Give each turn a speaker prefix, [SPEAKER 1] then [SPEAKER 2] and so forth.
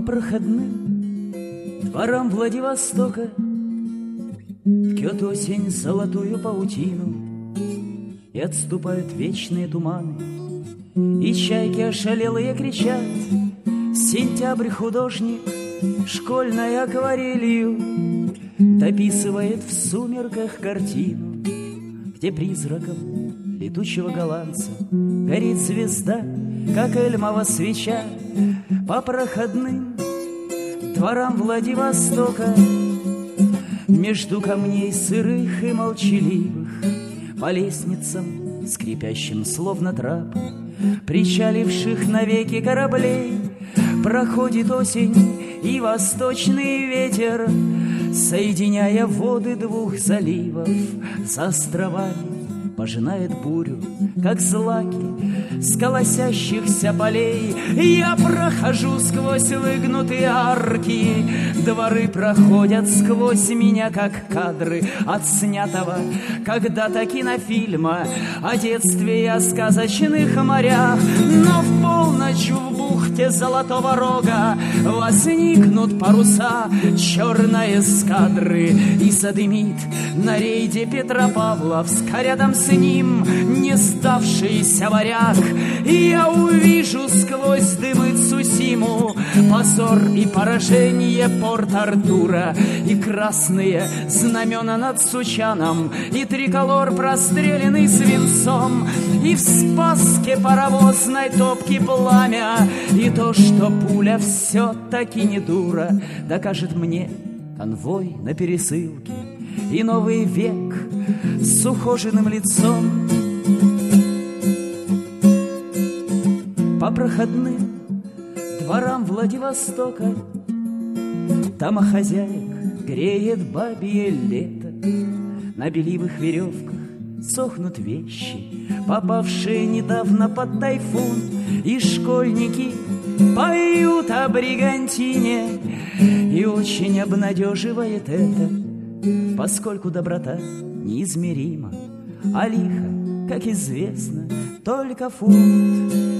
[SPEAKER 1] проходным дворам Владивостока ткет осень золотую паутину, и отступают вечные туманы, и чайки ошалелые кричат. Сентябрь художник школьной акварелью дописывает в сумерках картину, где призраком летучего голландца горит звезда, как эльмова свеча. По проходным дворам Владивостока между камней сырых и молчаливых, по лестницам, скрипящим словно трап, причаливших навеки кораблей, проходит осень и восточный ветер, соединяя воды двух заливов с островами, пожинает бурю, как злаки с колосящихся полей. Я прохожу сквозь выгнутые арки, дворы проходят сквозь меня, как кадры отснятого когда-то кинофильма о детстве и о сказочных морях. Но в полночь в бухте Золотого Рога возникнут паруса черной эскадры, и задымит на рейде Петропавловск, а рядом с ним не сдавшийся варяг. И я увижу сквозь дымы Цусиму позор и поражение Порт-Артура, и красные знамена над Сучаном, и триколор, простреленный свинцом, и в Спасске паровозной топки пламя, и то, что пуля все-таки не дура, докажет мне конвой на пересылке и новый век с ухоженным лицом. По проходным дворам Владивостока домохозяек греет бабье лето. На беливых веревках сохнут вещи, попавшие недавно под тайфун, и школьники поют о бригантине, и очень обнадеживает это, поскольку доброта неизмерима, а лихо, как известно, только фунт.